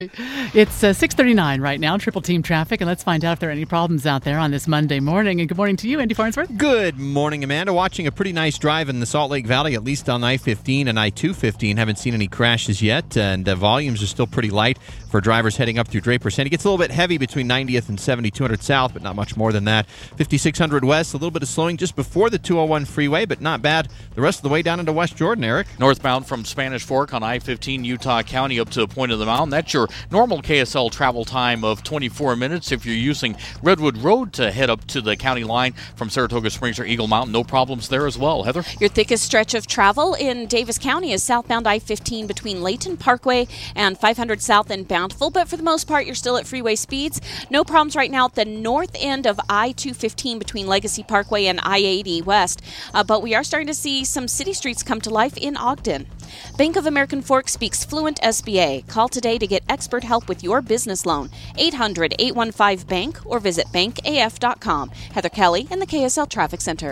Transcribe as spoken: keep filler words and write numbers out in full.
It's uh, six thirty-nine right now, Triple Team Traffic, and let's find out if there are any problems out there on this Monday morning. And good morning to you, Andy Farnsworth. Good morning, Amanda. Watching a pretty nice drive in the Salt Lake Valley, at least on I fifteen and I two fifteen. Haven't seen any crashes yet, and uh, volumes are still pretty light for drivers heading up through Draper Center. It gets a little bit heavy between ninetieth and seventy-two hundred south, but not much more than that. fifty-six hundred west, a little bit of slowing just before the two oh one freeway, but not bad the rest of the way down into West Jordan, Eric. Northbound from Spanish Fork on I fifteen, Utah County, up to Point of the Mountain. That's your normal K S L travel time of twenty-four minutes. If you're using Redwood Road to head up to the county line from Saratoga Springs or Eagle Mountain, no problems there as well. Heather? Your thickest stretch of travel in Davis County is southbound I fifteen between Layton Parkway and five hundred south and Bountiful, but for the most part, you're still at freeway speeds. No problems right now at the north end of I two fifteen between Legacy Parkway and I eighty west, uh, but we are starting to see some city streets come to life in Ogden. Bank of American Fork speaks fluent S B A. Call today to get expert help with your business loan. eight hundred, eight one five, B A N K or visit bank A F dot com. Heather Kelly in the K S L Traffic Center.